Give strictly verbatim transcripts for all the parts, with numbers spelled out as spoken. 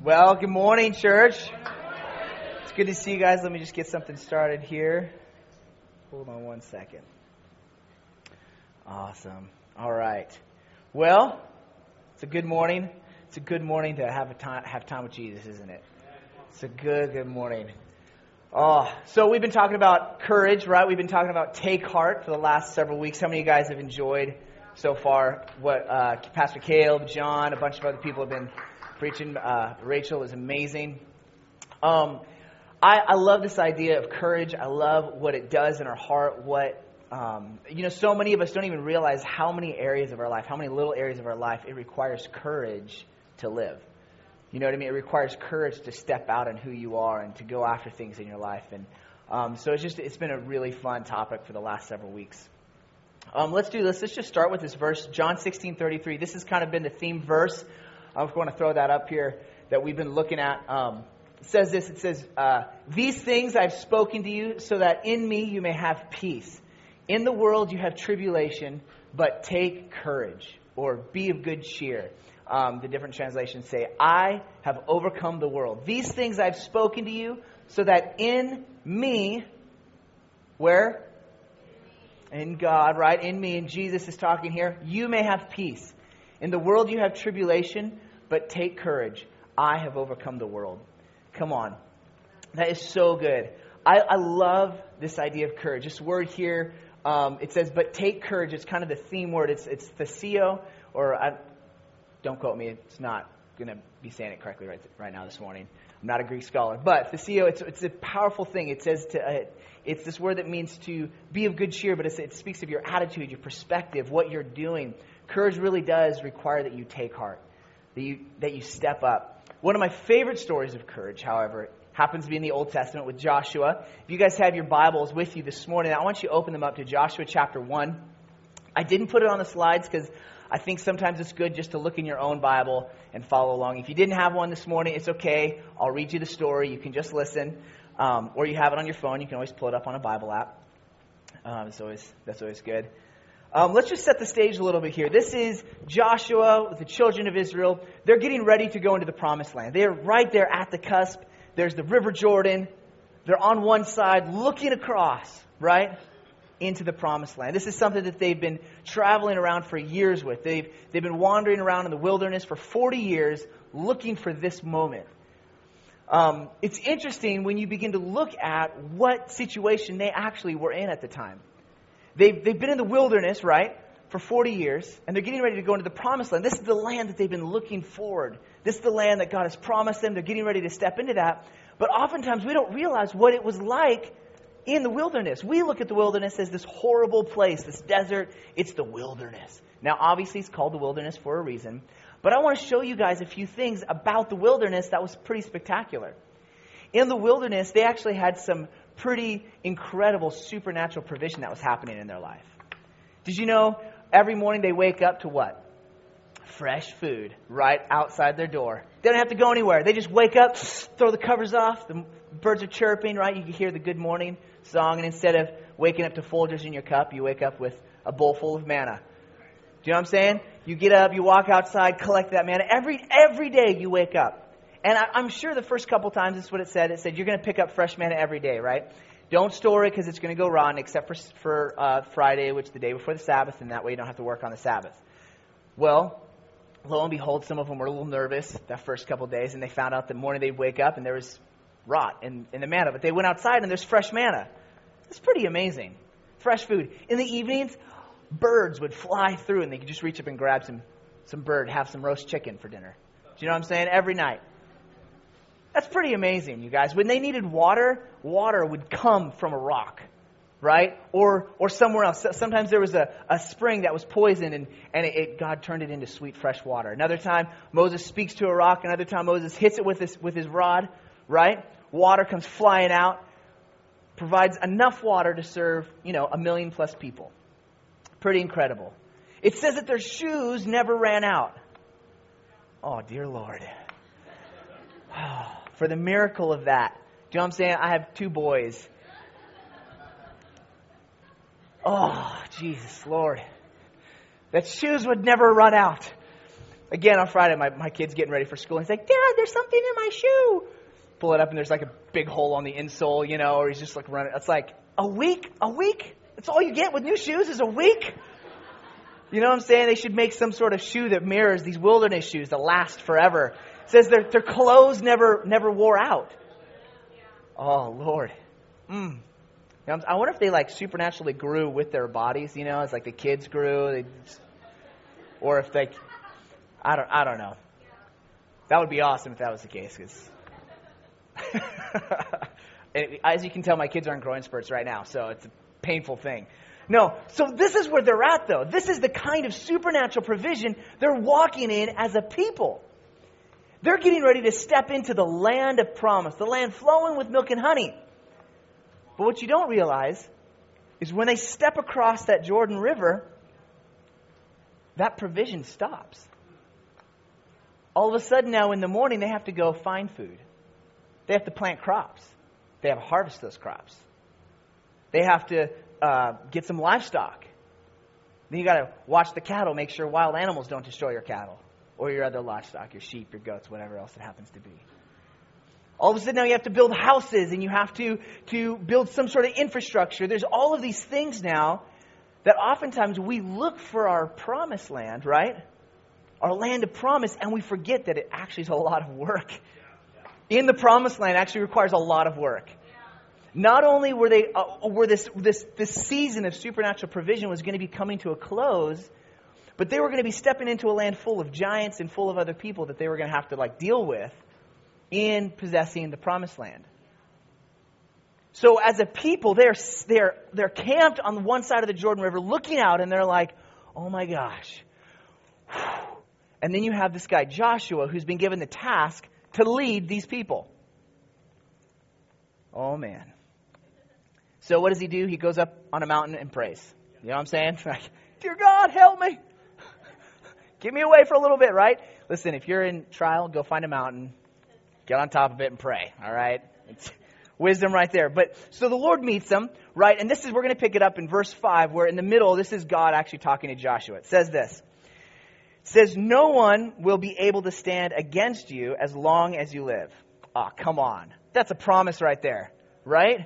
Well, good morning, church. It's good to see you guys. Let me just get something started here. Hold on one second. Awesome. All right. Well, it's a good morning. It's a good morning to have a time, have time with Jesus, isn't it? It's a good, good morning. Oh, so we've been talking about courage, right? We've been talking about take heart for the last several weeks. How many of you guys have enjoyed so far what uh, Pastor Caleb, John, a bunch of other people have been preaching? uh, Rachel is amazing. Um, I, I love this idea of courage. I love what it does in our heart. What um, you know, so many of us don't even realize how many areas of our life, how many little areas of our life, it requires courage to live. You know what I mean? It requires courage to step out in who you are and to go after things in your life. And um, so it's just it's been a really fun topic for the last several weeks. Um, let's do this. Let's just start with this verse, John sixteen thirty-three. This has kind of been the theme verse. I'm going to throw that up here that we've been looking at. Um, it says this, it says, uh, these things I've spoken to you so that in me you may have peace. In the world you have tribulation, but take courage, or be of good cheer. Um, the different translations say, I have overcome the world. These things I've spoken to you so that in me, where? In God, right? In me, and Jesus is talking here, you may have peace. In the world you have tribulation, but take courage. I have overcome the world. Come on. That is so good. I, I love this idea of courage. This word here, um, it says, but take courage. It's kind of the theme word. It's it's thesio, or I, don't quote me. It's not going to be saying it correctly right right now this morning. I'm not a Greek scholar. But thesio, it's, it's a powerful thing. It says to... Uh, It's this word that means to be of good cheer, but it's, it speaks of your attitude, your perspective, what you're doing. Courage really does require that you take heart, that you that you step up. One of my favorite stories of courage, however, happens to be in the Old Testament with Joshua. If you guys have your Bibles with you this morning, I want you to open them up to Joshua chapter one. I didn't put it on the slides because I think sometimes it's good just to look in your own Bible and follow along. If you didn't have one this morning, it's okay. I'll read you the story. You can just listen. Um, or you have it on your phone. You can always pull it up on a Bible app. Um, it's always, that's always good. Um, let's just set the stage a little bit here. This is Joshua with the children of Israel. They're getting ready to go into the promised land. They're right there at the cusp. There's the River Jordan. They're on one side looking across, right, into the promised land. This is something that they've been traveling around for years with. They've, they've been wandering around in the wilderness for forty years looking for this moment. Um, it's interesting when you begin to look at what situation they actually were in at the time. They've, they've been in the wilderness, right, for forty years, and they're getting ready to go into the promised land. This is the land that they've been looking forward. This is the land that God has promised them. They're getting ready to step into that. But oftentimes we don't realize what it was like in the wilderness. We look at the wilderness as this horrible place, this desert. It's the wilderness. Now, obviously, it's called the wilderness for a reason. But I want to show you guys a few things about the wilderness that was pretty spectacular. In the wilderness, they actually had some pretty incredible supernatural provision that was happening in their life. Did you know every morning they wake up to what? Fresh food right outside their door. They don't have to go anywhere. They just wake up, throw the covers off, the birds are chirping, right? You can hear the good morning song, and instead of waking up to Folgers in your cup, you wake up with a bowl full of manna. Do you know what I'm saying? You get up, you walk outside, collect that manna. Every every day you wake up. And I, I'm sure the first couple times, this is what it said. It said you're going to pick up fresh manna every day, right? Don't store it because it's going to go rotten, except for for uh, Friday, which is the day before the Sabbath, and that way you don't have to work on the Sabbath. Well, lo and behold, some of them were a little nervous that first couple days, and they found out the morning they'd wake up and there was rot in, in the manna. But they went outside and there's fresh manna. It's pretty amazing. Fresh food. In the evenings, birds would fly through and they could just reach up and grab some, some bird, have some roast chicken for dinner. Do you know what I'm saying? Every night. That's pretty amazing, you guys. When they needed water, water would come from a rock, right? Or or somewhere else. Sometimes there was a, a spring that was poisoned and, and it, it, God turned it into sweet, fresh water. Another time, Moses speaks to a rock. Another time, Moses hits it with his, with his rod, right? Water comes flying out, provides enough water to serve, you know, a million plus people. Pretty incredible. It says that their shoes never ran out. Oh, dear Lord. For the miracle of that. Do you know what I'm saying? I have two boys. Oh, Jesus, Lord. That shoes would never run out. Again, on Friday, my, my kid's getting ready for school. And he's like, Dad, there's something in my shoe. Pull it up, and there's like a big hole on the insole, you know, or he's just like running. It's like, a week? A week? That's all you get with new shoes is a week? You know what I'm saying? They should make some sort of shoe that mirrors these wilderness shoes that last forever. It says their, their clothes never never wore out. Oh, Lord. Mm. You know, I wonder if they like supernaturally grew with their bodies, you know, it's like the kids grew, they just, or if they, I don't, I don't know. That would be awesome if that was the case, because as you can tell, my kids are in growing spurts right now, so it's a painful thing. No, so this is where they're at, though. This is the kind of supernatural provision they're walking in as a people. They're getting ready to step into the land of promise, the land flowing with milk and honey. But what you don't realize is when they step across that Jordan River, that provision stops. All of a sudden now in the morning, they have to go find food. They have to plant crops. They have to harvest those crops. They have to uh, get some livestock. Then you got to watch the cattle, make sure wild animals don't destroy your cattle or your other livestock, your sheep, your goats, whatever else it happens to be. All of a sudden now you have to build houses and you have to, to build some sort of infrastructure. There's all of these things now that oftentimes we look for our promised land, right? Our land of promise, and we forget that it actually is a lot of work. In the promised land actually requires a lot of work. Not only were they uh, were this this this season of supernatural provision was going to be coming to a close, but they were going to be stepping into a land full of giants and full of other people that they were going to have to like deal with in possessing the promised land. So as a people, they're they're they're camped on one side of the Jordan River, looking out, and they're like, "Oh my gosh!" And then you have this guy Joshua, who's been given the task to lead these people. Oh man! So what does he do? He goes up on a mountain and prays. You know what I'm saying? Like, dear God, help me! Get me away for a little bit, right? Listen, if you're in trial, go find a mountain, get on top of it, and pray. All right. It's wisdom right there. But so the Lord meets them, right? And this is, we're going to pick it up in verse five, where in the middle, this is God actually talking to Joshua. It says this. It says, no one will be able to stand against you as long as you live. Oh, come on. That's a promise right there, right?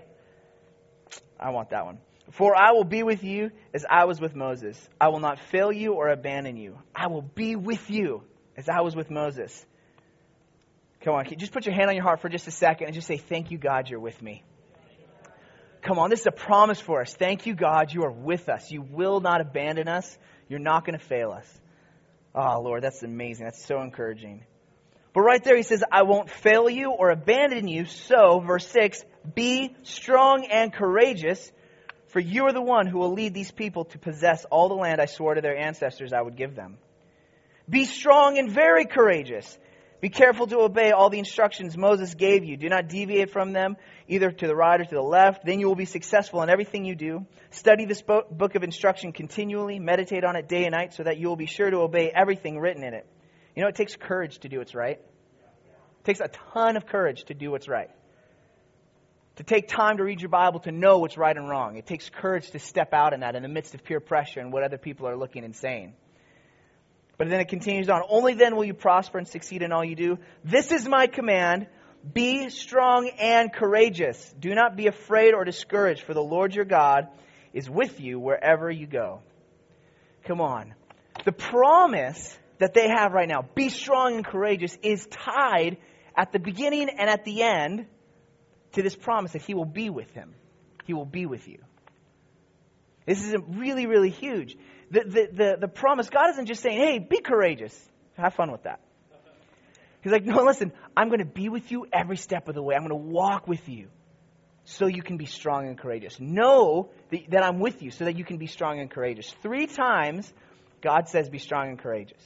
I want that one. For I will be with you as I was with Moses. I will not fail you or abandon you. I will be with you as I was with Moses. Come on, just put your hand on your heart for just a second and just say, thank you, God, you're with me. Come on, this is a promise for us. Thank you, God, you are with us. You will not abandon us. You're not going to fail us. Oh, Lord, that's amazing. That's so encouraging. But right there he says, I won't fail you or abandon you. So, verse six, be strong and courageous, for you are the one who will lead these people to possess all the land I swore to their ancestors I would give them. Be strong and very courageous. Be careful to obey all the instructions Moses gave you. Do not deviate from them, either to the right or to the left. Then you will be successful in everything you do. Study this book of instruction continually. Meditate on it day and night so that you will be sure to obey everything written in it. You know, it takes courage to do what's right. It takes a ton of courage to do what's right. To take time to read your Bible, to know what's right and wrong. It takes courage to step out in that in the midst of peer pressure and what other people are looking and saying. But then it continues on. Only then will you prosper and succeed in all you do. This is my command. Be strong and courageous. Do not be afraid or discouraged, for the Lord your God is with you wherever you go. Come on. The promise that they have right now, be strong and courageous, is tied at the beginning and at the end to this promise that He will be with him. He will be with you. This is really, really huge. The, the, the, the promise, God isn't just saying, hey, be courageous. Have fun with that. He's like, no, listen, I'm going to be with you every step of the way. I'm going to walk with you so you can be strong and courageous. Know that, that I'm with you so that you can be strong and courageous. Three times, God says, be strong and courageous.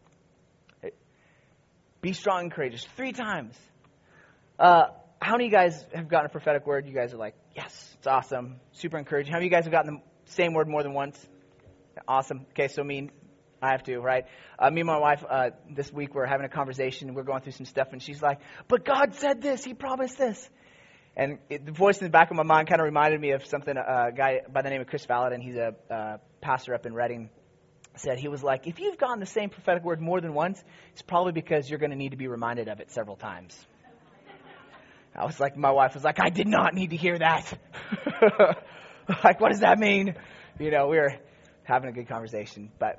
Be strong and courageous. Three times. Uh, how many of you guys have gotten a prophetic word? You guys are like, yes, it's awesome. Super encouraging. How many of you guys have gotten the same word more than once? Awesome. Okay, so me, I have to, right? Uh, me and my wife, uh, this week, we're having a conversation. We're going through some stuff, and she's like, but God said this. He promised this. And it, the voice in the back of my mind kind of reminded me of something, uh, a guy by the name of Chris Valadin. He's a uh, pastor up in Redding. said, he was like, if you've gotten the same prophetic word more than once, it's probably because you're going to need to be reminded of it several times. I was like, my wife was like, I did not need to hear that. Like, what does that mean? You know, we were having a good conversation. But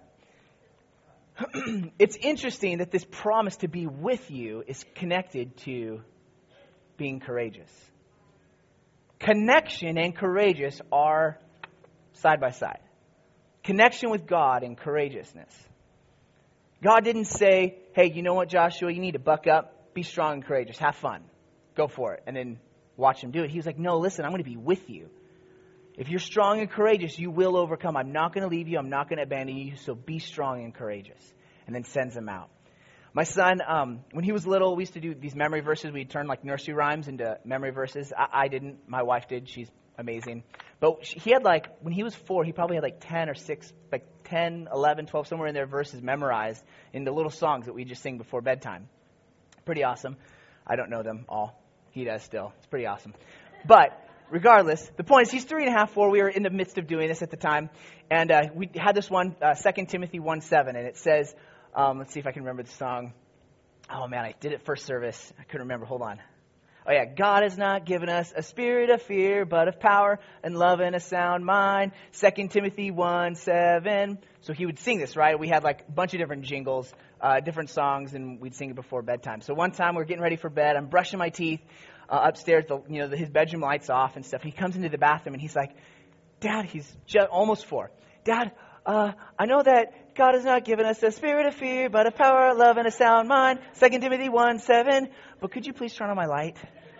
it's interesting that this promise to be with you is connected to being courageous. Connection and courageous are side by side. Connection with God and courageousness. God didn't say, hey, you know what, Joshua, you need to buck up, be strong and courageous, have fun, go for it, and then watch him do it. He was like, no, listen, I'm going to be with you. If you're strong and courageous, you will overcome. I'm not going to leave you. I'm not going to abandon you. So be strong and courageous. And then sends him out. My son, um, when he was little, we used to do these memory verses. We'd turn like nursery rhymes into memory verses. I, I didn't. My wife did. She's amazing. But she, he had like, when he was four, he probably had like ten or six, like ten, eleven, twelve, somewhere in there verses memorized into little songs that we just sing before bedtime. Pretty awesome. I don't know them all. He does still. It's pretty awesome. But regardless, the point is he's three and a half, four. We were in the midst of doing this at the time. And uh, we had this one, uh, Second Timothy one seven. And it says, um, let's see if I can remember the song. Oh, man, I did it first service. I couldn't remember. Hold on. Oh, yeah. God has not given us a spirit of fear, but of power and love and a sound mind. Second Timothy one seven. So he would sing this, right? We had like a bunch of different jingles, uh, different songs, and we'd sing it before bedtime. So one time we're getting ready for bed. I'm brushing my teeth uh, upstairs. The, you know, the, his bedroom lights off and stuff. He comes into the bathroom and he's like, Dad, he's just almost four. Dad, uh, I know that God has not given us a spirit of fear, but of power, love, and a sound mind. Second Timothy one seven. But could you please turn on my light?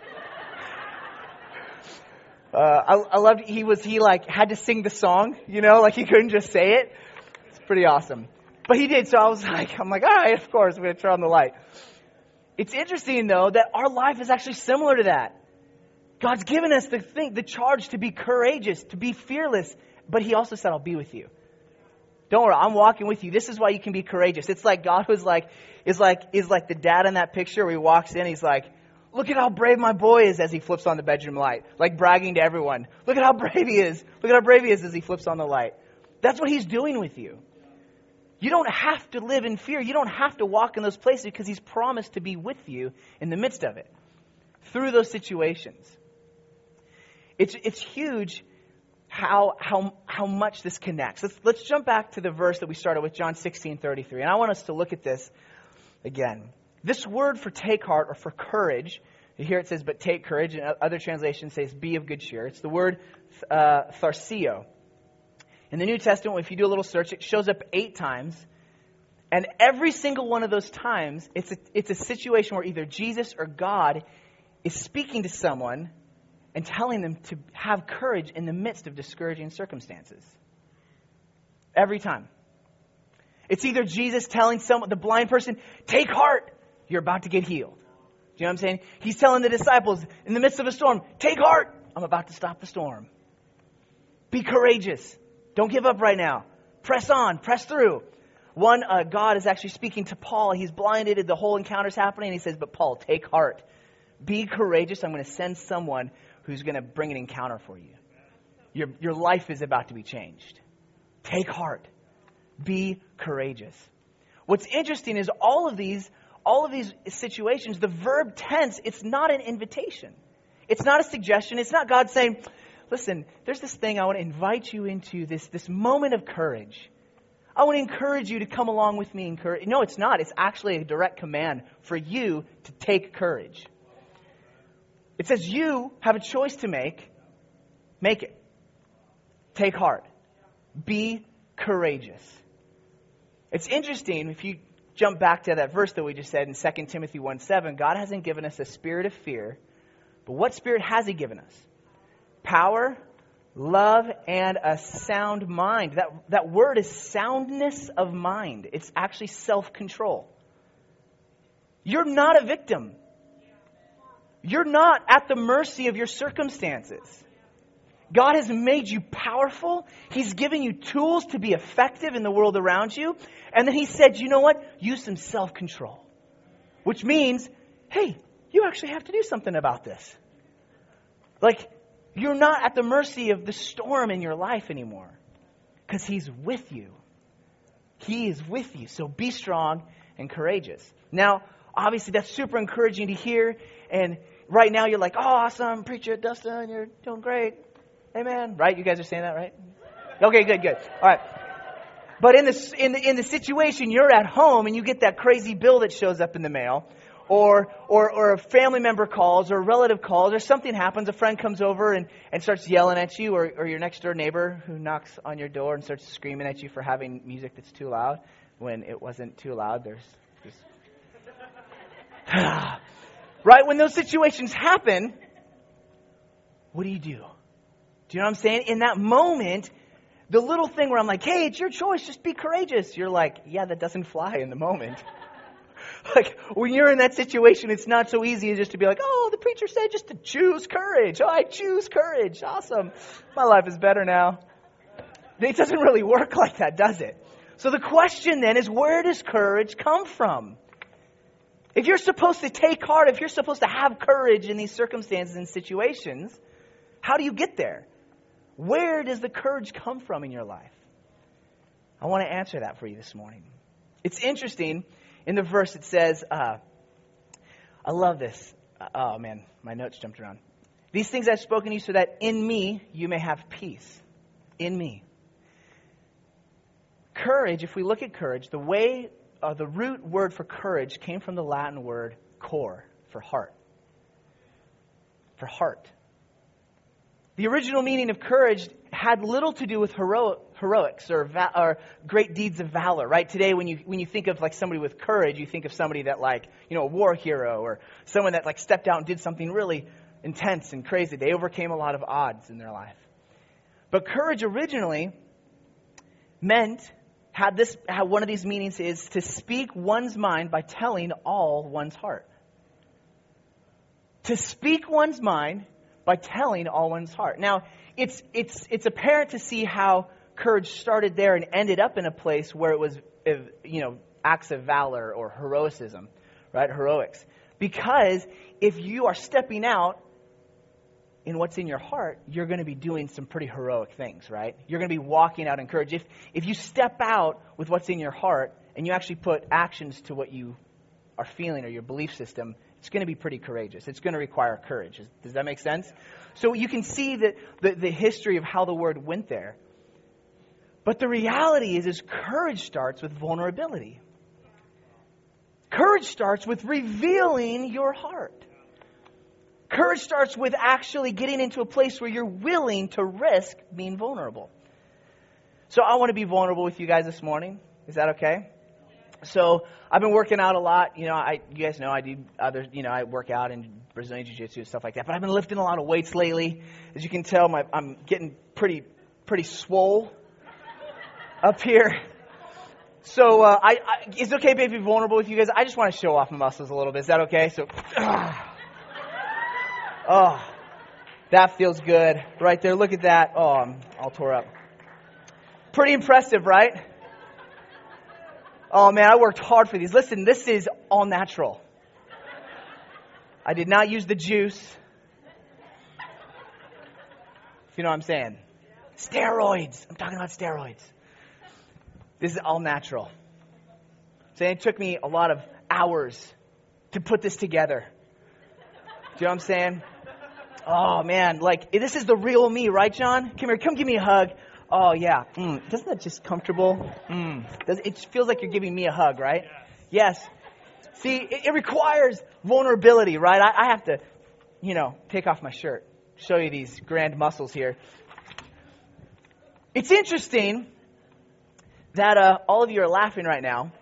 uh, I, I loved, he was, he like had to sing the song, you know, like he couldn't just say it. It's pretty awesome. But he did, so I was like, I'm like, all right, of course, we're going to turn on the light. It's interesting, though, that our life is actually similar to that. God's given us the thing, the charge to be courageous, to be fearless, but he also said, I'll be with you. Don't worry, I'm walking with you. This is why you can be courageous. It's like God was like, is like, is like the dad in that picture where he walks in, he's like, look at how brave my boy is as he flips on the bedroom light. Like bragging to everyone. Look at how brave he is. Look at how brave he is as he flips on the light. That's what he's doing with you. You don't have to live in fear. You don't have to walk in those places because he's promised to be with you in the midst of it. Through those situations. It's it's huge how how how much this connects. Let's let's jump back to the verse that we started with, John sixteen thirty-three. And I want us to look at this again. This word for take heart or for courage, here it says, but take courage, and other translations says, be of good cheer. It's the word uh, tharsio. In the New Testament, if you do a little search, it shows up eight times. And every single one of those times, it's a, it's a situation where either Jesus or God is speaking to someone and telling them to have courage in the midst of discouraging circumstances. Every time. It's either Jesus telling someone, the blind person, take heart, you're about to get healed. Do you know what I'm saying? He's telling the disciples in the midst of a storm, take heart, I'm about to stop the storm. Be courageous. Don't give up right now. Press on, press through. One, uh, God is actually speaking to Paul. He's blinded, the whole encounter's happening, and he says, but Paul, take heart. Be courageous. I'm going to send someone who's going to bring an encounter for you. Your, your life is about to be changed. Take heart. Be courageous. What's interesting is all of these, all of these situations, the verb tense, it's not an invitation. It's not a suggestion. It's not God saying, listen, there's this thing I want to invite you into, this, this moment of courage. I want to encourage you to come along with me. Encourage. No, it's not. It's actually a direct command for you to take courage. It says you have a choice to make. Make it. Take heart. Be courageous. It's interesting, if you jump back to that verse that we just said in Second Timothy one seven, God hasn't given us a spirit of fear, but what spirit has he given us? Power, love, and a sound mind. That, that word is soundness of mind. It's actually self-control. You're not a victim. You're not at the mercy of your circumstances. God has made you powerful. He's given you tools to be effective in the world around you. And then he said, you know what? Use some self-control. Which means, hey, you actually have to do something about this. Like, you're not at the mercy of the storm in your life anymore. Because he's with you. He is with you. So be strong and courageous. Now, obviously, that's super encouraging to hear. And right now, you're like, oh, awesome, preacher, Dustin, you're doing great. Amen. Right? You guys are saying that, right? Okay, good, good. All right. But in the, in the, in the situation, you're at home and you get that crazy bill that shows up in the mail. Or, or, or a family member calls, or a relative calls, or something happens, a friend comes over and, and starts yelling at you, or, or your next door neighbor who knocks on your door and starts screaming at you for having music that's too loud when it wasn't too loud. There's just... Right? When those situations happen, what do you do? Do you know what I'm saying? In that moment, the little thing where I'm like, hey, it's your choice, just be courageous. You're like, yeah, that doesn't fly in the moment. Like, when you're in that situation, it's not so easy just to be like, oh, the preacher said just to choose courage. Oh, I choose courage. Awesome. My life is better now. It doesn't really work like that, does it? So the question then is, where does courage come from? If you're supposed to take heart, if you're supposed to have courage in these circumstances and situations, how do you get there? Where does the courage come from in your life? I want to answer that for you this morning. It's interesting. In the verse it says, uh, I love this. Uh, oh man, my notes jumped around. These things I've spoken to you so that in me you may have peace. In me. Courage, if we look at courage, the way, uh, the root word for courage came from the Latin word cor, for heart. For heart. The original meaning of courage had little to do with heroic, heroics or, va- or great deeds of valor, right? Today, when you when you think of like somebody with courage, you think of somebody that like, you know, a war hero or someone that like stepped out and did something really intense and crazy. They overcame a lot of odds in their life. But courage originally meant, had this, had one of these meanings is to speak one's mind by telling all one's heart. To speak one's mind by telling all one's heart. Now, it's it's it's apparent to see how courage started there and ended up in a place where it was, you know, acts of valor or heroicism, right? Heroics. Because if you are stepping out in what's in your heart, you're going to be doing some pretty heroic things, right? You're going to be walking out in courage. If if you step out with what's in your heart and you actually put actions to what you are feeling or your belief system, it's going to be pretty courageous. It's going to require courage. Does that make sense? So you can see that the, the history of how the word went there. But the reality is, is courage starts with vulnerability. Courage starts with revealing your heart. Courage starts with actually getting into a place where you're willing to risk being vulnerable. So I want to be vulnerable with you guys this morning. Is that okay? So I've been working out a lot. You know, I you guys know I do other, you know, I work out in Brazilian Jiu-Jitsu and stuff like that. But I've been lifting a lot of weights lately. As you can tell, my I'm getting pretty pretty swole up here. So uh, I, I it's okay if I'm vulnerable with you guys. I just want to show off my muscles a little bit. Is that okay? So, oh, that feels good right there. Look at that. Oh, I'm all tore up. Pretty impressive, right? Oh man, I worked hard for these. Listen, this is all natural. I did not use the juice. If you know what I'm saying. Steroids. I'm talking about steroids. This is all natural. So it took me a lot of hours to put this together. Do you know what I'm saying? Oh man, like this is the real me, right, John? Come here, come give me a hug. Oh, yeah. Mm. Doesn't that just comfortable? Mm. Does, it feels like you're giving me a hug, right? Yes. See, it, it requires vulnerability, right? I, I have to, you know, take off my shirt, show you these grand muscles here. It's interesting that uh, all of you are laughing right now,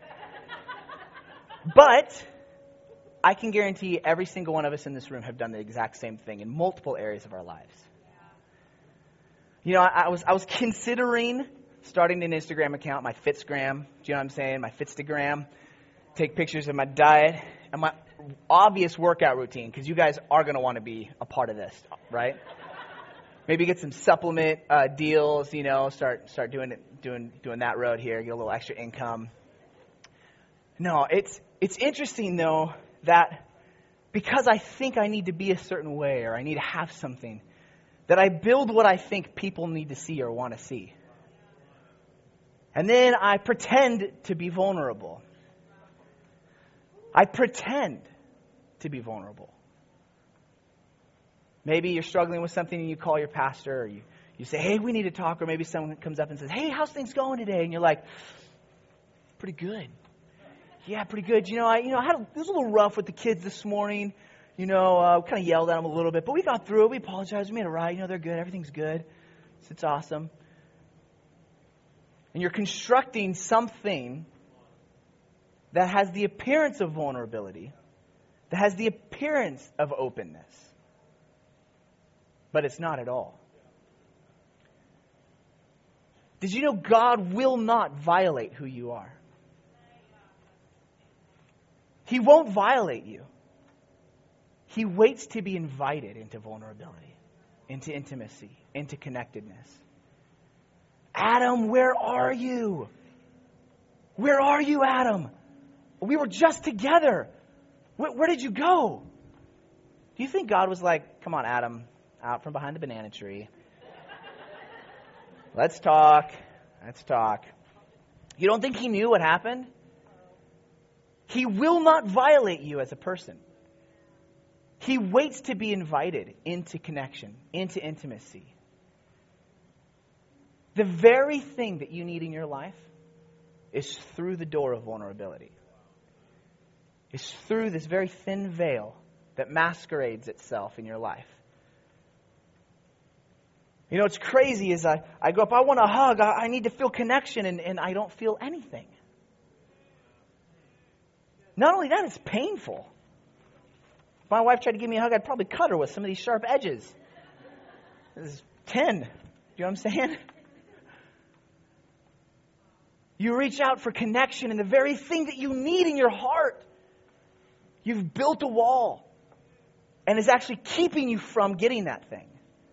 but I can guarantee every single one of us in this room have done the exact same thing in multiple areas of our lives. You know, I, I was I was considering starting an Instagram account, my Fitsgram. Do you know what I'm saying? My Fitstagram. Take pictures of my diet and my obvious workout routine, because you guys are going to want to be a part of this, right? Maybe get some supplement uh, deals. You know, start start doing it, doing doing that road here. Get a little extra income. No, it's it's interesting though that because I think I need to be a certain way or I need to have something, that I build what I think people need to see or want to see. And then I pretend to be vulnerable. I pretend to be vulnerable. Maybe you're struggling with something and you call your pastor, or you, you say, hey, we need to talk. Or maybe someone comes up and says, hey, how's things going today? And you're like, pretty good. Yeah, pretty good. You know, I you know I had a, it was a little rough with the kids this morning. You know, uh, kind of yelled at them a little bit, but we got through it. We apologized. We made it right. You know, they're good. Everything's good. It's, it's awesome. And you're constructing something that has the appearance of vulnerability, that has the appearance of openness. But it's not at all. Did you know God will not violate who you are? He won't violate you. He waits to be invited into vulnerability, into intimacy, into connectedness. Adam, where are you? Where are you, Adam? We were just together. Where, where did you go? Do you think God was like, come on, Adam, out from behind the banana tree. Let's talk. Let's talk. You don't think he knew what happened? He will not violate you as a person. He waits to be invited into connection, into intimacy. The very thing that you need in your life is through the door of vulnerability. It's through this very thin veil that masquerades itself in your life. You know, what's crazy is I, I go up, I want a hug, I, I need to feel connection, and, and I don't feel anything. Not only that, it's painful. If my wife tried to give me a hug, I'd probably cut her with some of these sharp edges. This is ten. Do you know what I'm saying? You reach out for connection, and the very thing that you need in your heart, you've built a wall. And it's actually keeping you from getting that thing.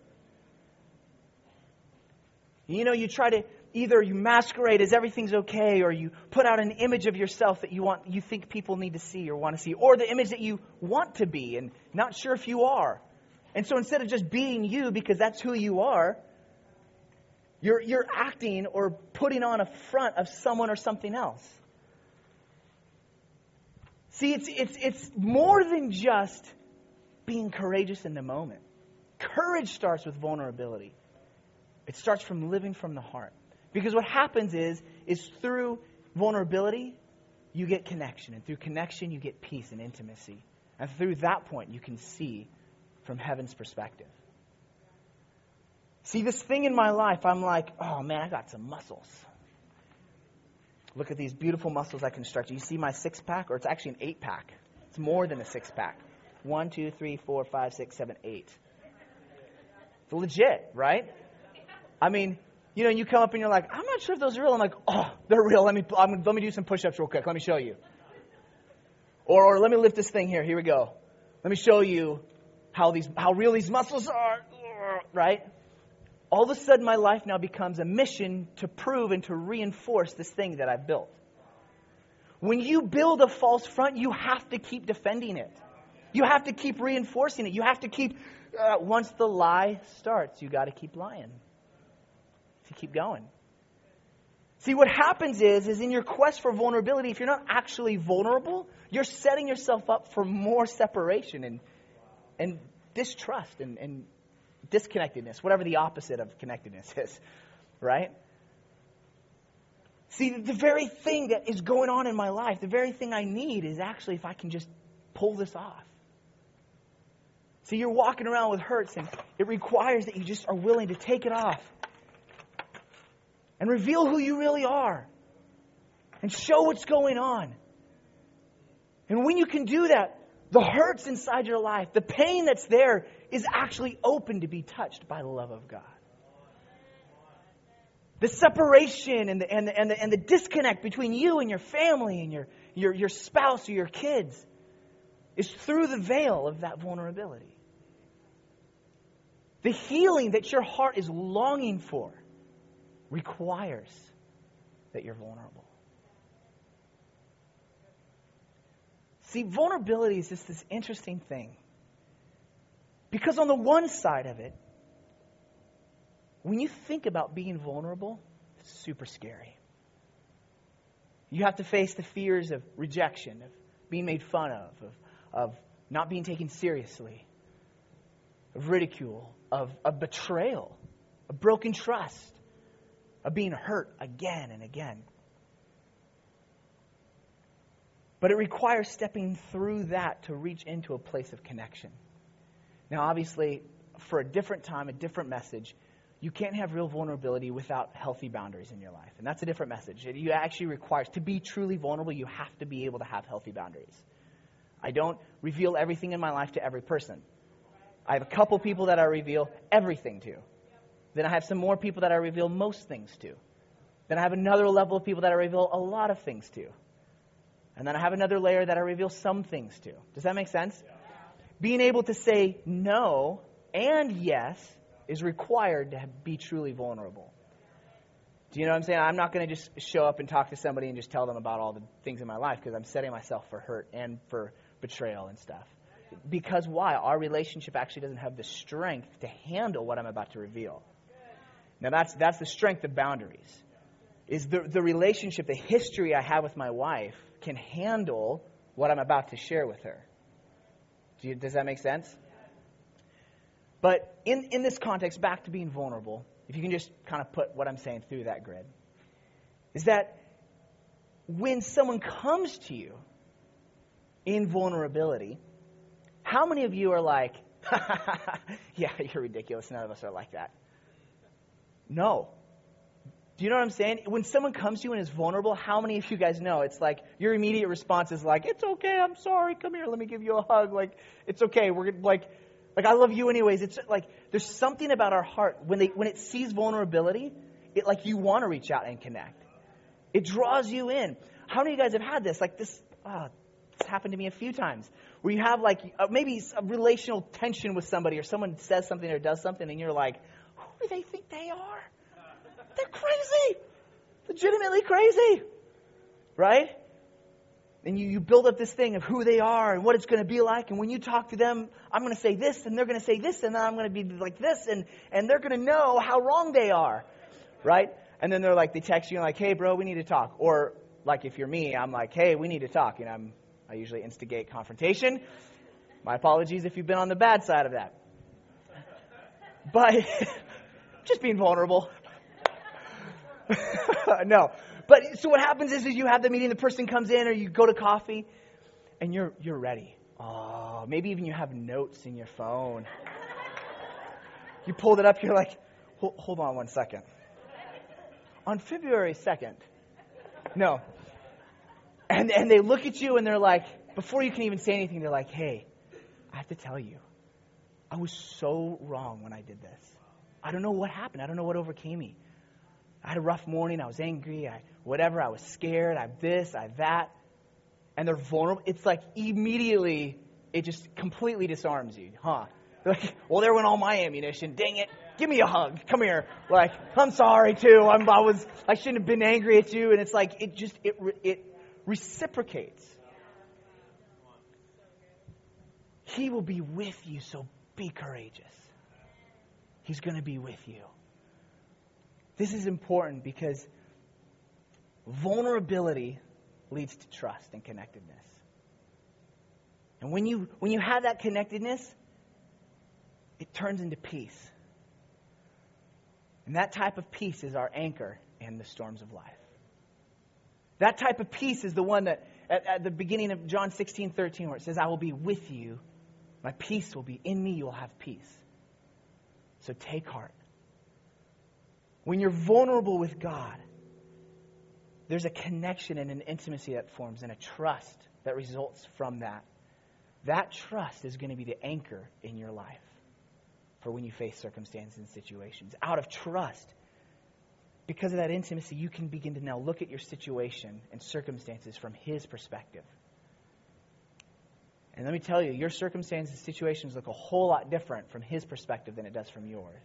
You know, you try to, either you masquerade as everything's okay, or you put out an image of yourself that you want, you think people need to see or want to see, or the image that you want to be and not sure if you are. And so instead of just being you because that's who you are, you're you're acting or putting on a front of someone or something else. See, it's it's it's more than just being courageous in the moment. Courage starts with vulnerability. It starts from living from the heart. Because what happens is, is through vulnerability, you get connection. And through connection, you get peace and intimacy. And through that point, you can see from heaven's perspective. See, this thing in my life, I'm like, oh man, I got some muscles. Look at these beautiful muscles I constructed. You see my six-pack? Or it's actually an eight-pack. It's more than a six-pack. One, two, three, four, five, six, seven, eight. It's legit, right? I mean, you know, you come up and you're like, I'm not sure if those are real. I'm like, oh, they're real. Let me I'm, let me do some push-ups real quick. Let me show you. Or, or let me lift this thing here. Here we go. Let me show you how these how real these muscles are. Right? All of a sudden, my life now becomes a mission to prove and to reinforce this thing that I've built. When you build a false front, you have to keep defending it. You have to keep reinforcing it. You have to keep, uh, once the lie starts, you got to keep lying. To keep going. See, what happens is, is in your quest for vulnerability, if you're not actually vulnerable, you're setting yourself up for more separation and and distrust and, and disconnectedness, whatever the opposite of connectedness is, right? See, the very thing that is going on in my life, the very thing I need is actually if I can just pull this off. See, you're walking around with hurts, and it requires that you just are willing to take it off and reveal who you really are and show what's going on. And when you can do that, the hurts inside your life, the pain that's there, is actually open to be touched by the love of God. The separation and the, and the, and the, and the disconnect between you and your family and your, your, your spouse or your kids is through the veil of that vulnerability. The healing that your heart is longing for requires that you're vulnerable. See, vulnerability is just this interesting thing. Because on the one side of it, when you think about being vulnerable, it's super scary. You have to face the fears of rejection, of being made fun of, of, of not being taken seriously, of ridicule, of, of betrayal, of broken trust, of being hurt again and again. But it requires stepping through that to reach into a place of connection. Now, obviously, for a different time, a different message, you can't have real vulnerability without healthy boundaries in your life. And that's a different message. It actually requires, to be truly vulnerable, you have to be able to have healthy boundaries. I don't reveal everything in my life to every person. I have a couple people that I reveal everything to. Then I have some more people that I reveal most things to. Then I have another level of people that I reveal a lot of things to. And then I have another layer that I reveal some things to. Does that make sense? Yeah. Being able to say no and yes is required to be truly vulnerable. Do you know what I'm saying? I'm not going to just show up and talk to somebody and just tell them about all the things in my life, because I'm setting myself for hurt and for betrayal and stuff. Because why? Our relationship actually doesn't have the strength to handle what I'm about to reveal. Now that's that's the strength of boundaries. Is the, the relationship, the history I have with my wife can handle what I'm about to share with her. Do you, does that make sense? But in, in this context, back to being vulnerable, if you can just kind of put what I'm saying through that grid, is that when someone comes to you in vulnerability, how many of you are like, yeah, you're ridiculous, none of us are like that? No. Do you know what I'm saying? When someone comes to you and is vulnerable, how many of you guys know? It's like your immediate response is like, it's okay, I'm sorry, come here, let me give you a hug. Like, it's okay, we're like, like I love you anyways. It's like there's something about our heart when they when it sees vulnerability, it like you want to reach out and connect. It draws you in. How many of you guys have had this? Like this, oh, this happened to me a few times, where you have like uh, maybe a relational tension with somebody, or someone says something or does something, and you're like, who do they think they are? They're crazy. Legitimately crazy. Right? And you, you build up this thing of who they are and what it's going to be like. And when you talk to them, I'm going to say this, and they're going to say this, and then I'm going to be like this, and, and they're going to know how wrong they are. Right? And then they're like, they text you and like, hey, bro, we need to talk. Or like if you're me, I'm like, hey, we need to talk. And I'm, I usually instigate confrontation. My apologies if you've been on the bad side of that. But just being vulnerable. No. But so what happens is, is you have the meeting, the person comes in, or you go to coffee, and you're you're ready. Oh, maybe even you have notes in your phone. You pulled it up, you're like, hold, hold on one second. On February second. No. And and they look at you and they're like, before you can even say anything, they're like, hey, I have to tell you, I was so wrong when I did this. I don't know what happened. I don't know what overcame me. I had a rough morning. I was angry. I whatever. I was scared. I this. I that. And they're vulnerable. It's like immediately it just completely disarms you, huh? They're like, well, there went all my ammunition. Dang it! Give me a hug. Come here. Like, I'm sorry too. I'm, I was. I shouldn't have been angry at you. And it's like it just it it reciprocates. He will be with you, so be courageous. He's going to be with you. This is important because vulnerability leads to trust and connectedness. And when you when you have that connectedness, it turns into peace. And that type of peace is our anchor in the storms of life. That type of peace is the one that at, at the beginning of John sixteen thirteen, where it says, I will be with you. My peace will be in me. You will have peace. So take heart. When you're vulnerable with God, there's a connection and an intimacy that forms and a trust that results from that. That trust is going to be the anchor in your life for when you face circumstances and situations. Out of trust, because of that intimacy, you can begin to now look at your situation and circumstances from His perspective. And let me tell you, your circumstances and situations look a whole lot different from His perspective than it does from yours.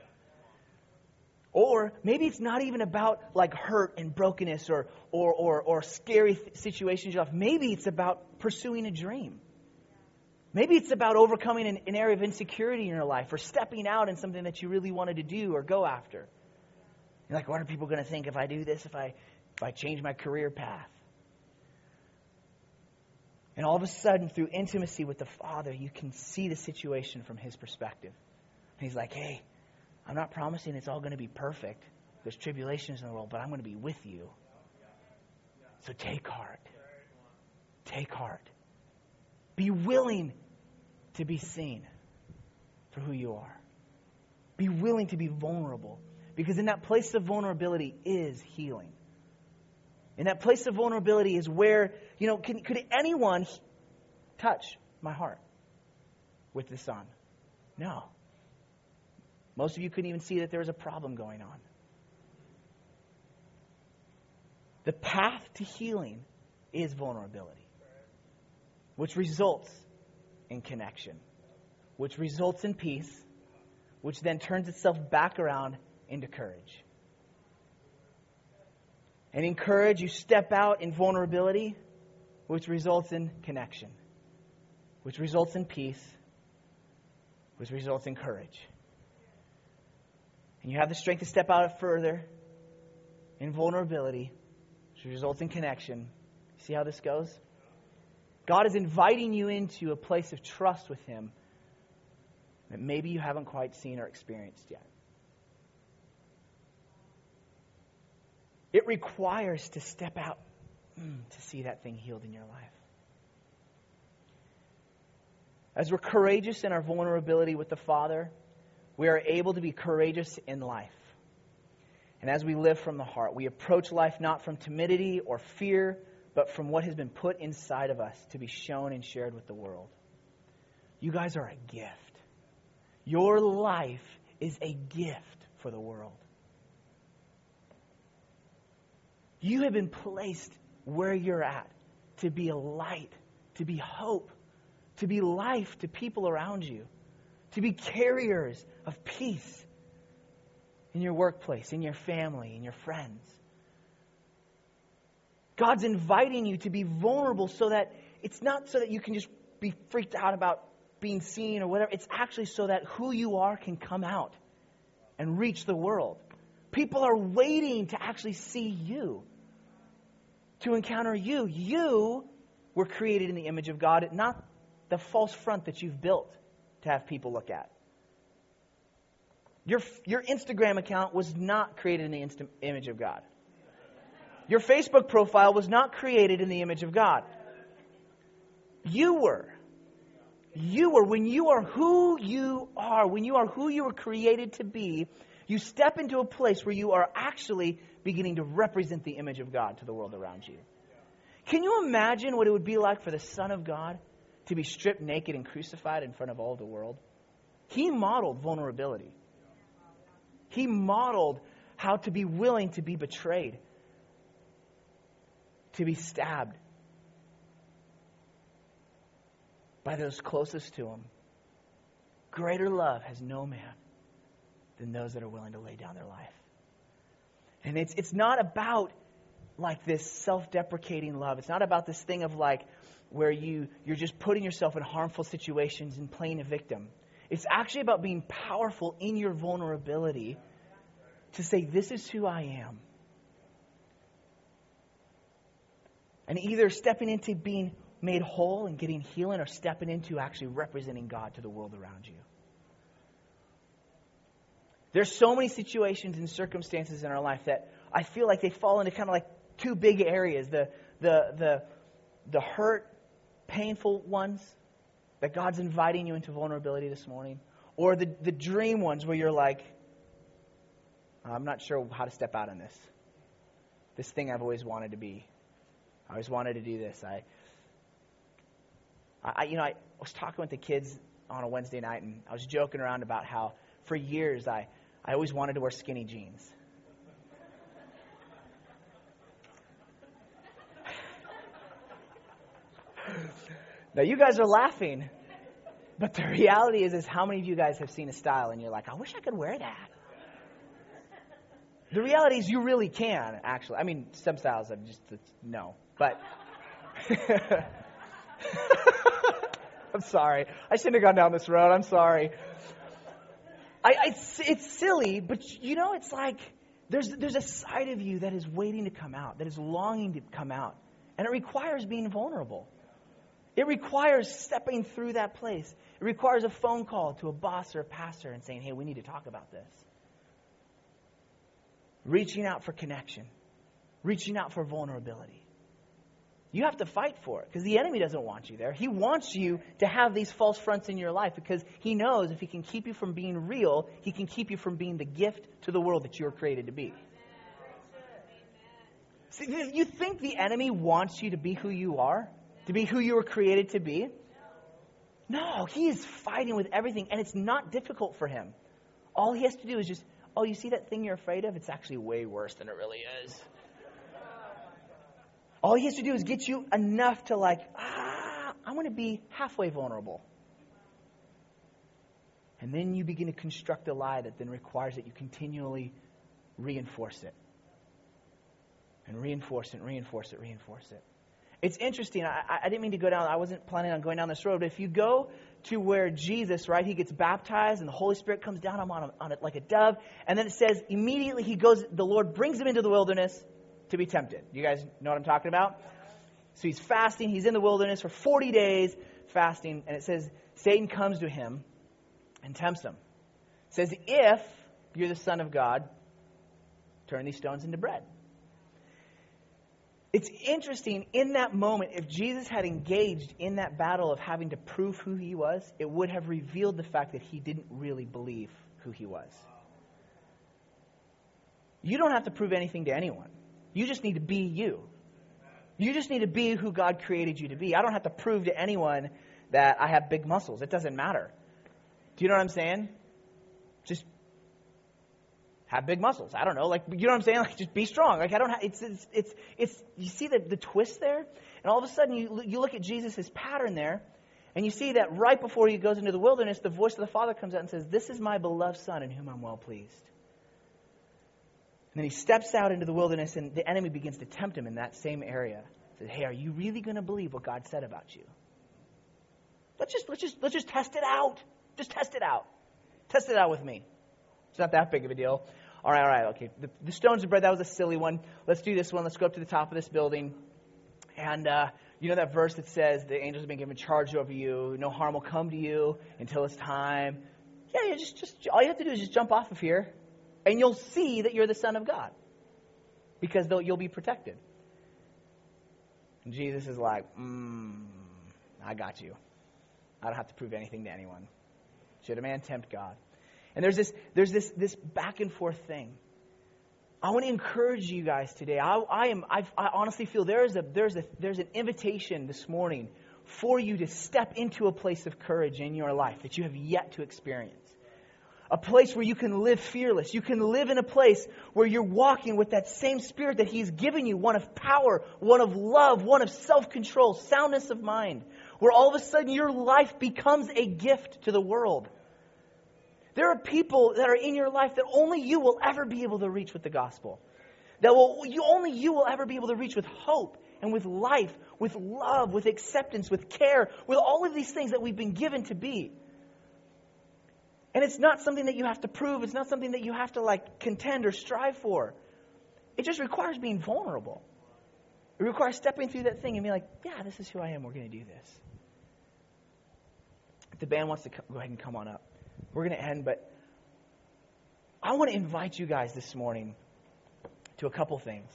Or maybe it's not even about like hurt and brokenness or or or, or scary th- situations you have. Maybe it's about pursuing a dream. Maybe it's about overcoming an, an area of insecurity in your life, or stepping out in something that you really wanted to do or go after. You're like, what are people going to think if I do this, if I if I change my career path? And all of a sudden, through intimacy with the Father, you can see the situation from His perspective. And He's like, hey, I'm not promising it's all going to be perfect. There's tribulations in the world, but I'm going to be with you. So take heart. Take heart. Be willing to be seen for who you are. Be willing to be vulnerable. Because in that place of vulnerability is healing. In that place of vulnerability is where, you know, can, could anyone touch my heart with this on? No. Most of you couldn't even see that there was a problem going on. The path to healing is vulnerability, which results in connection, which results in peace, which then turns itself back around into courage. And in courage, you step out in vulnerability, which results in connection, which results in peace, which results in courage. And you have the strength to step out further in vulnerability, which results in connection. See how this goes? God is inviting you into a place of trust with Him that maybe you haven't quite seen or experienced yet. It requires to step out mm, to see that thing healed in your life. As we're courageous in our vulnerability with the Father, we are able to be courageous in life. And as we live from the heart, we approach life not from timidity or fear, but from what has been put inside of us to be shown and shared with the world. You guys are a gift. Your life is a gift for the world. You have been placed where you're at to be a light, to be hope, to be life to people around you, to be carriers of peace in your workplace, in your family, in your friends. God's inviting you to be vulnerable so that it's not so that you can just be freaked out about being seen or whatever. It's actually so that who you are can come out and reach the world. People are waiting to actually see you, to encounter you. You were created in the image of God, not the false front that you've built to have people look at. Your, your Instagram account was not created in the inst- image of God. Your Facebook profile was not created in the image of God. You were. You were. When you are who you are, when you are who you were created to be, you step into a place where you are actually beginning to represent the image of God to the world around you. Can you imagine what it would be like for the Son of God to be stripped naked and crucified in front of all the world? He modeled vulnerability. He modeled how to be willing to be betrayed, to be stabbed by those closest to Him. Greater love has no man than those that are willing to lay down their life. And it's it's not about like this self-deprecating love. It's not about this thing of like where you, you're just putting yourself in harmful situations and playing a victim. It's actually about being powerful in your vulnerability to say, this is who I am. And either stepping into being made whole and getting healing, or stepping into actually representing God to the world around you. There's so many situations and circumstances in our life that I feel like they fall into kind of like two big areas. The the the the hurt, painful ones that God's inviting you into vulnerability this morning, or the, the dream ones where you're like, I'm not sure how to step out on this. This thing I've always wanted to be. I always wanted to do this. I, I, you know, I was talking with the kids on a Wednesday night, and I was joking around about how for years I, I always wanted to wear skinny jeans. Now you guys are laughing, but the reality is, is how many of you guys have seen a style and you're like, I wish I could wear that. The reality is you really can, actually. I mean, some styles I'm just, no. But, I'm sorry. I shouldn't have gone down this road. I'm sorry. I, I, it's, it's silly, but you know, it's like there's there's a side of you that is waiting to come out, that is longing to come out. And it requires being vulnerable. It requires stepping through that place. It requires a phone call to a boss or a pastor and saying, hey, we need to talk about this. Reaching out for connection. Reaching out for vulnerability. You have to fight for it because the enemy doesn't want you there. He wants you to have these false fronts in your life because he knows if he can keep you from being real, he can keep you from being the gift to the world that you were created to be. See, you think the enemy wants you to be who you are? To be who you were created to be? No, he is fighting with everything, and it's not difficult for him. All he has to do is just, oh, you see that thing you're afraid of? It's actually way worse than it really is. All he has to do is get you enough to like, ah, I want to be halfway vulnerable. And then you begin to construct a lie that then requires that you continually reinforce it. And reinforce it, reinforce it, reinforce it. It's interesting. I, I didn't mean to go down. I wasn't planning on going down this road. But if you go to where Jesus, right, he gets baptized and the Holy Spirit comes down on him on it like a dove. And then it says immediately he goes, the Lord brings him into the wilderness to be tempted. You guys know what I'm talking about? So he's fasting. He's in the wilderness for forty days fasting. And it says Satan comes to him and tempts him. It says, if you're the Son of God, turn these stones into bread. It's interesting, in that moment, if Jesus had engaged in that battle of having to prove who he was, it would have revealed the fact that he didn't really believe who he was. You don't have to prove anything to anyone. You just need to be you. You just need to be who God created you to be. I don't have to prove to anyone that I have big muscles. It doesn't matter. Do you know what I'm saying? Just have big muscles. I don't know. Like, you know what I'm saying? Like, just be strong. Like, I don't have, it's, it's, it's, it's, you see the, the twist there? And all of a sudden, you, you look at Jesus' pattern there, and you see that right before he goes into the wilderness, the voice of the Father comes out and says, this is my beloved Son in whom I'm well pleased. And then he steps out into the wilderness, and the enemy begins to tempt him in that same area. He says, hey, are you really going to believe what God said about you? Let's just, let's just, let's just test it out. Just test it out. Test it out with me. It's not that big of a deal. All right, all right, okay. The, the stones of bread, that was a silly one. Let's do this one. Let's go up to the top of this building. And uh, you know that verse that says the angels have been given charge over you. No harm will come to you until it's time. Yeah, yeah, just, just all you have to do is just jump off of here, and you'll see that you're the Son of God because you'll be protected. And Jesus is like, mm, I got you. I don't have to prove anything to anyone. Should a man tempt God? And there's this, there's this, this back and forth thing. I want to encourage you guys today. I, I am, I've, I honestly feel there is a, there's a, there's an invitation this morning for you to step into a place of courage in your life that you have yet to experience. A place where you can live fearless. You can live in a place where you're walking with that same spirit that He's given you, one of power, one of love, one of self-control, soundness of mind, where all of a sudden your life becomes a gift to the world. There are people that are in your life that only you will ever be able to reach with the gospel. That will you only you will ever be able to reach with hope and with life, with love, with acceptance, with care, with all of these things that we've been given to be. And it's not something that you have to prove. It's not something that you have to like contend or strive for. It just requires being vulnerable. It requires stepping through that thing and being like, yeah, this is who I am. We're going to do this. If the band wants to go ahead and come on up. We're going to end, but I want to invite you guys this morning to a couple things.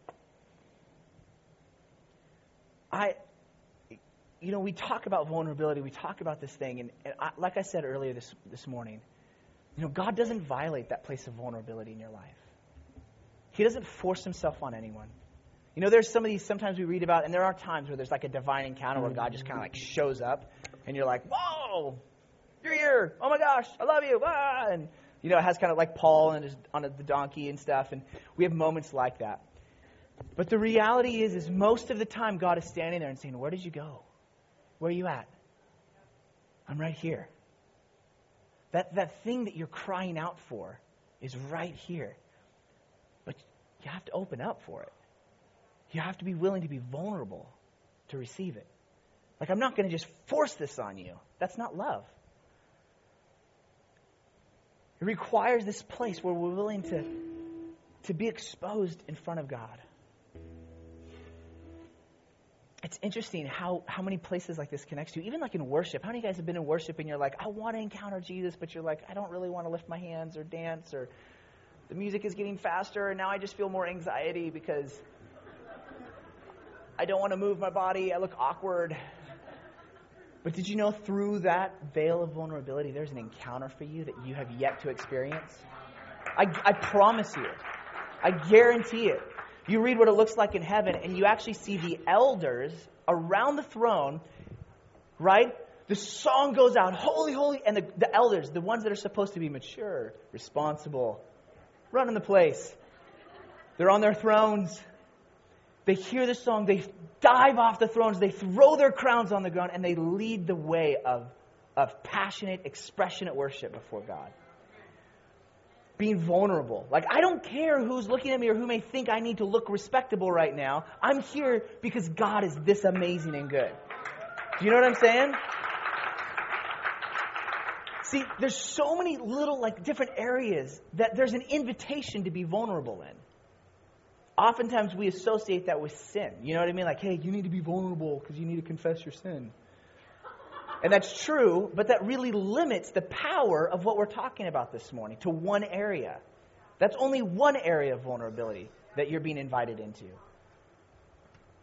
I, you know, we talk about vulnerability. We talk about this thing, and, and I, like I said earlier this this morning, you know, God doesn't violate that place of vulnerability in your life. He doesn't force Himself on anyone. You know, there's some of these sometimes we read about, and there are times where there's like a divine encounter where God just kind of like shows up, and you're like, whoa. You're here. Oh my gosh, I love you. Ah! And you know, it has kind of like Paul and his, on the donkey and stuff. And we have moments like that. But the reality is, is most of the time God is standing there and saying, "Where did you go? Where are you at? I'm right here." That that thing that you're crying out for is right here. But you have to open up for it. You have to be willing to be vulnerable to receive it. Like, I'm not going to just force this on you. That's not love. It requires this place where we're willing to, to be exposed in front of God. it's interesting how, how many places like this connects to you. Even like in worship. How many of you guys have been in worship and you're like, I want to encounter Jesus, but you're like, I don't really want to lift my hands or dance, or the music is getting faster and now I just feel more anxiety because I don't want to move my body. I look awkward. But did you know through that veil of vulnerability, there's an encounter for you that you have yet to experience? I, I promise you. I guarantee it. You read what it looks like in heaven, and you actually see the elders around the throne, right? The song goes out, holy, holy, and the, the elders, the ones that are supposed to be mature, responsible, running the place, they're on their thrones. They hear the song, they dive off the thrones, they throw their crowns on the ground, and they lead the way of, of passionate, expressionate worship before God. Being vulnerable. Like, I don't care who's looking at me or who may think I need to look respectable right now. I'm here because God is this amazing and good. Do you know what I'm saying? See, there's so many little, like, different areas that there's an invitation to be vulnerable in. Oftentimes we associate that with sin. You know what I mean? Like, hey, you need to be vulnerable because you need to confess your sin. And that's true, but that really limits the power of what we're talking about this morning to one area. That's only one area of vulnerability that you're being invited into.